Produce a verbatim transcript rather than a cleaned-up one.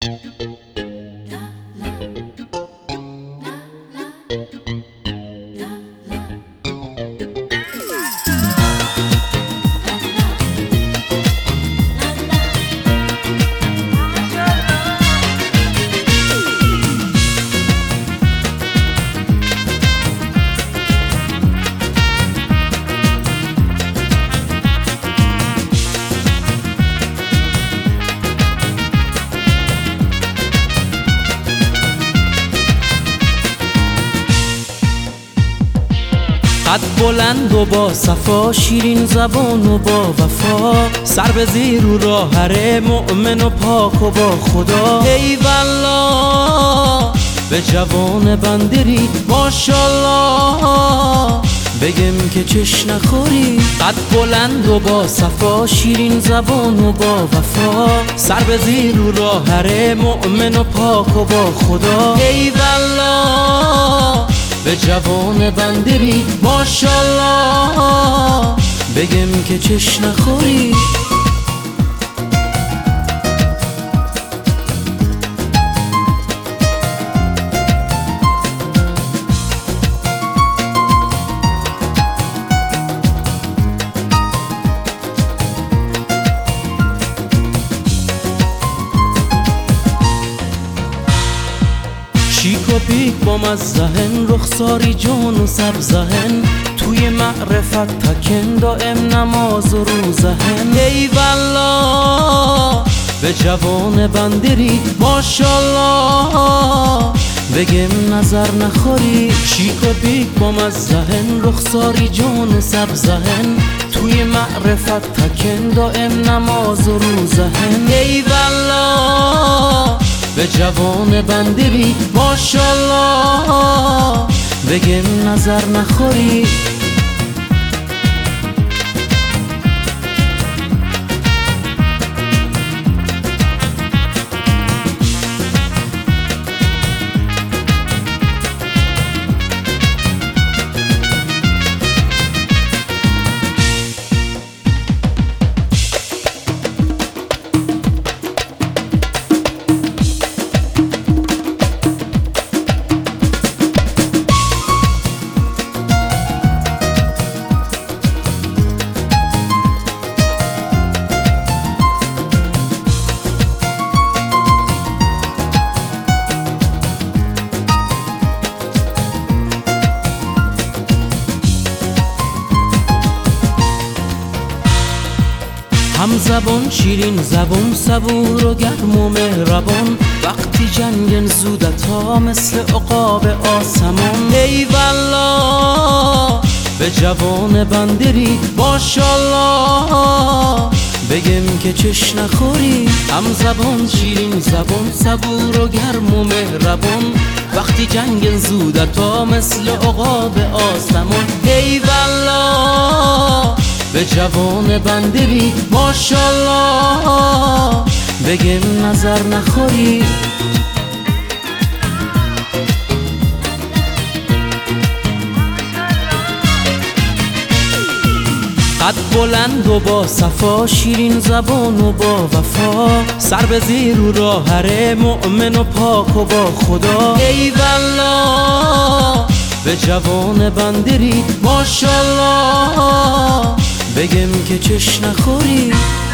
قد بلند و با صفا، شیرین زبان و با وفا، سر به زیر و راهره، مؤمن و پاک و با خدا. ای والله به جوان بندری ماشالله، بگم که چش نخوری. قد بلند و با صفا، شیرین زبان و با وفا، سر به زیر و راهره، مؤمن و پاک و با خدا. ای والله به جوان بندری ماشالله، بگم که چش نخوری. شیک و پیک با مزهن، رخساری جان و سبزهن، توی معرفت تکن، دائم نماز و روزهن. ای والله به جوان بندری ماشالله، بگم نظر نخوری. شیک و پیک با مزهن، رخساری جان و سبزهن، توی معرفت تکن، دائم نماز و روزهن. ای والله به جوان بندری ماشالله، بگم نظر نخوری. هم زبان شیرین زبان، صبور و گرم و مهربان، وقتی جنگن زودتا مثل عقاب آسمان. ای والله به جوان بندری ماشالله، بگم که چش نخوری. هم زبان شیرین زبان، صبور و گرم و مهربان، وقتی جنگن زودتا مثل عقاب آسمان. ای والله به جوان بندری ماشالله، بگم نظر نخوری. قد بلند و با صفا، شیرین زبان و با وفا، سر به زیر و راهره، مؤمن و پاک و با خدا. ای والله به جوان بندری ماشالله، بگم که چش نخوری.